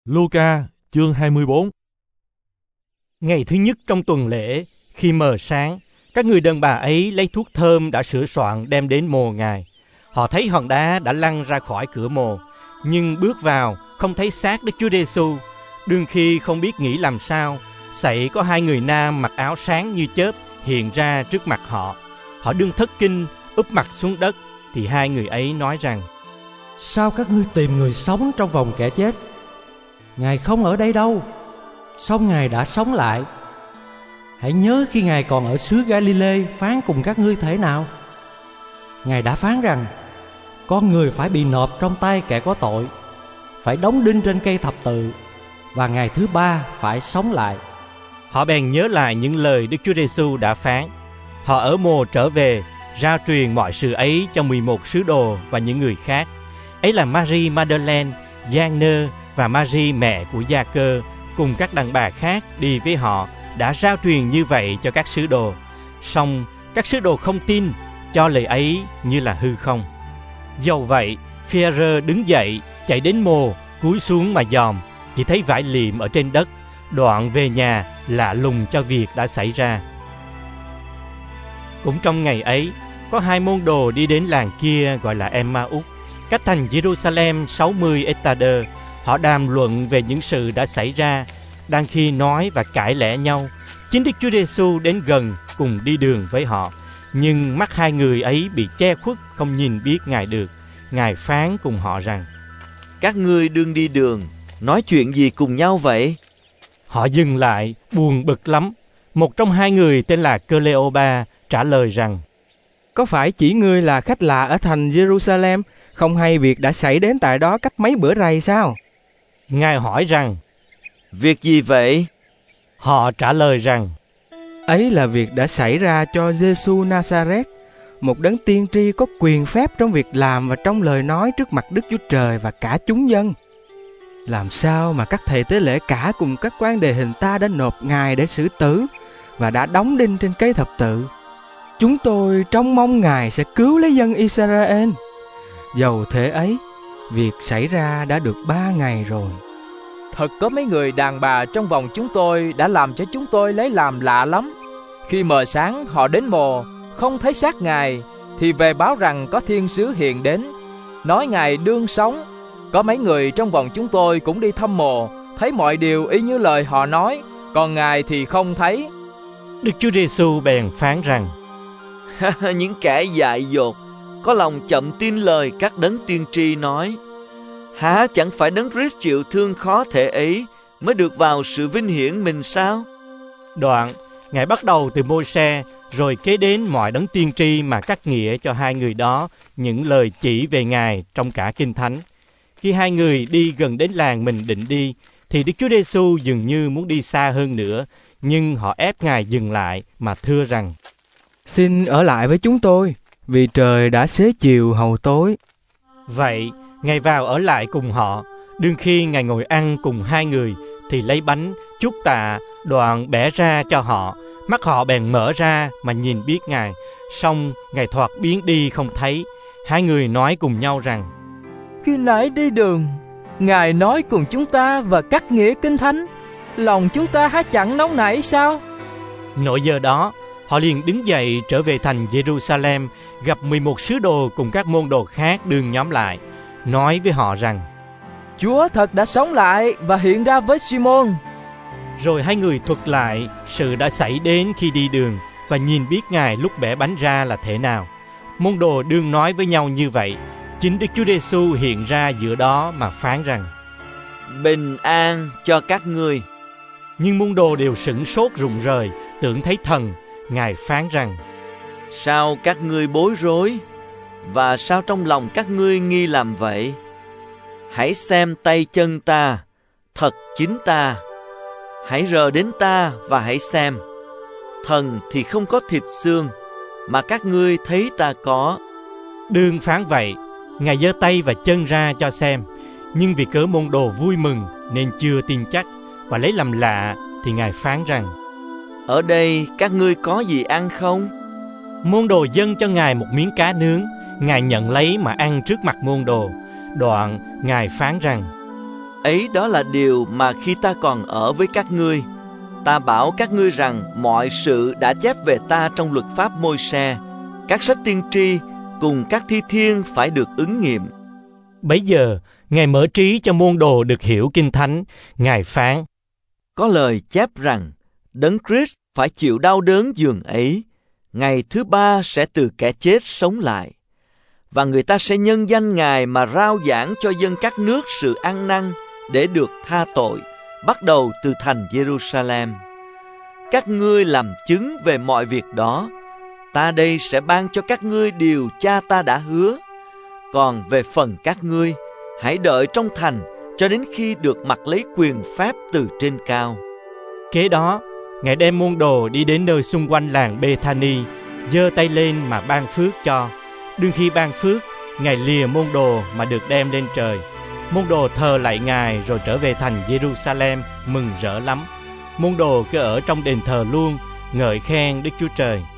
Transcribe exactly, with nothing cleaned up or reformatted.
Luca chương hai mươi bốn. Ngày thứ nhất trong tuần lễ, khi mờ sáng, các người đàn bà ấy lấy thuốc thơm đã sửa soạn đem đến mồ Ngài. Họ thấy hòn đá đã lăn ra khỏi cửa mồ, nhưng bước vào không thấy xác Đức Chúa Giêsu. Đương khi không biết nghĩ làm sao, sậy có hai người nam mặc áo sáng như chớp hiện ra trước mặt họ. Họ đương thất kinh, úp mặt xuống đất, thì hai người ấy nói rằng: Sao các ngươi tìm người sống trong vòng kẻ chết? Ngài không ở đây đâu, song Ngài đã sống lại. Hãy nhớ khi Ngài còn ở xứ Galilee phán cùng các ngươi thế nào. Ngài đã phán rằng con người phải bị nộp trong tay kẻ có tội, phải đóng đinh trên cây thập tự, và ngày thứ ba phải sống lại. Họ bèn nhớ lại những lời Đức Chúa Giêsu đã phán. Họ ở mồ trở về, rao truyền mọi sự ấy cho mười một sứ đồ và những người khác. Ấy là Marie Madeleine, Giang-nơ và Marie mẹ của Gia-cơ, cùng các đàn bà khác đi với họ, đã rao truyền như vậy cho các sứ đồ. Song các sứ đồ không tin, cho lời ấy như là hư không. Dầu vậy, Phi-e-rơ đứng dậy, chạy đến mồ, cúi xuống mà dòm, chỉ thấy vải liệm ở trên đất. Đoạn về nhà, lạ lùng cho việc đã xảy ra. Cũng trong ngày ấy, có hai môn đồ đi đến làng kia gọi là Emma-út, cách thành Giê-ru-sa-lem sáu mươi ê-ta-đơ. Họ đàm luận về những sự đã xảy ra. Đang khi nói và cãi lẽ nhau, chính Đức Chúa Giêsu đến gần cùng đi đường với họ. Nhưng mắt hai người ấy bị che khuất, không nhìn biết Ngài được. Ngài phán cùng họ rằng: Các ngươi đương đi đường, nói chuyện gì cùng nhau vậy? Họ dừng lại, buồn bực lắm. Một trong hai người tên là Clê-ô-ba trả lời rằng: Có phải chỉ ngươi là khách lạ ở thành Giê-ru-sa-lem, không hay việc đã xảy đến tại đó cách mấy bữa rày sao? Ngài hỏi rằng: Việc gì vậy? Họ trả lời rằng: Ấy là việc đã xảy ra cho Giê-xu Na-sa-rét, một đấng tiên tri có quyền phép trong việc làm và trong lời nói trước mặt Đức Chúa Trời và cả chúng dân. Làm sao mà các thầy tế lễ cả cùng các quan đề hình ta đã nộp Ngài để xử tử và đã đóng đinh trên cây thập tự. Chúng tôi trông mong Ngài sẽ cứu lấy dân Israel. Dầu thế ấy, việc xảy ra đã được ba ngày rồi. Thật có mấy người đàn bà trong vòng chúng tôi đã làm cho chúng tôi lấy làm lạ lắm. Khi mờ sáng họ đến mồ, không thấy xác Ngài, thì về báo rằng có thiên sứ hiện đến, nói Ngài đương sống. Có mấy người trong vòng chúng tôi cũng đi thăm mồ, thấy mọi điều y như lời họ nói, còn Ngài thì không thấy. Đức Chúa Giêsu bèn phán rằng: Những kẻ dại dột, có lòng chậm tin lời các đấng tiên tri nói. Há chẳng phải đấng Christ chịu thương khó thể ấy mới được vào sự vinh hiển mình sao? Đoạn, Ngài bắt đầu từ Môi-se, rồi kế đến mọi đấng tiên tri mà cắt nghĩa cho hai người đó những lời chỉ về Ngài trong cả Kinh Thánh. Khi hai người đi gần đến làng mình định đi, thì Đức Chúa Giêsu dường như muốn đi xa hơn nữa, nhưng họ ép Ngài dừng lại mà thưa rằng: Xin ở lại với chúng tôi, vì trời đã xế chiều hầu tối. Vậy, Ngài vào ở lại cùng họ. Đương khi Ngài ngồi ăn cùng hai người, thì lấy bánh, chúc tạ, đoạn bẻ ra cho họ. Mắt họ bèn mở ra mà nhìn biết Ngài. Xong Ngài thoạt biến đi không thấy. Hai người nói cùng nhau rằng: Khi nãy đi đường, Ngài nói cùng chúng ta và cắt nghĩa Kinh Thánh, lòng chúng ta há chẳng nóng nảy sao? Nội giờ đó, họ liền đứng dậy trở về thành Giê-ru-sa-lem, gặp mười một sứ đồ cùng các môn đồ khác đương nhóm lại, nói với họ rằng: Chúa thật đã sống lại và hiện ra với Si-môn. Rồi hai người thuật lại sự đã xảy đến khi đi đường và nhìn biết Ngài lúc bẻ bánh ra là thế nào. Môn đồ đương nói với nhau như vậy, chính Đức Chúa Giêsu hiện ra giữa đó mà phán rằng: Bình an cho các ngươi. Nhưng môn đồ đều sửng sốt rụng rời, tưởng thấy thần. Ngài phán rằng: Sao các ngươi bối rối, và sao trong lòng các ngươi nghi làm vậy? Hãy xem tay chân ta, thật chính ta. Hãy rờ đến ta và hãy xem. Thần thì không có thịt xương, mà các ngươi thấy ta có. Đương phán vậy, Ngài giơ tay và chân ra cho xem. Nhưng vì cớ môn đồ vui mừng nên chưa tin chắc, và lấy làm lạ thì Ngài phán rằng: Ở đây các ngươi có gì ăn không? Môn đồ dâng cho Ngài một miếng cá nướng. Ngài nhận lấy mà ăn trước mặt môn đồ. Đoạn Ngài phán rằng: Ấy đó là điều mà khi ta còn ở với các ngươi, ta bảo các ngươi rằng mọi sự đã chép về ta trong luật pháp Môi-se, các sách tiên tri cùng các thi thiên phải được ứng nghiệm. Bấy giờ, Ngài mở trí cho môn đồ được hiểu Kinh Thánh. Ngài phán: Có lời chép rằng Đấng Christ phải chịu đau đớn giường ấy, ngày thứ ba sẽ từ kẻ chết sống lại. Và người ta sẽ nhân danh Ngài mà rao giảng cho dân các nước sự ăn năn để được tha tội, bắt đầu từ thành Jerusalem. Các ngươi làm chứng về mọi việc đó. Ta đây sẽ ban cho các ngươi điều cha ta đã hứa. Còn về phần các ngươi, hãy đợi trong thành cho đến khi được mặc lấy quyền phép từ trên cao. Kế đó, Ngài đem môn đồ đi đến nơi xung quanh làng Bê-tha-ni, giơ tay lên mà ban phước cho. Đương khi ban phước, Ngài lìa môn đồ mà được đem lên trời. Môn đồ thờ lạy Ngài rồi trở về thành Jerusalem mừng rỡ lắm. Môn đồ cứ ở trong đền thờ luôn, ngợi khen Đức Chúa Trời.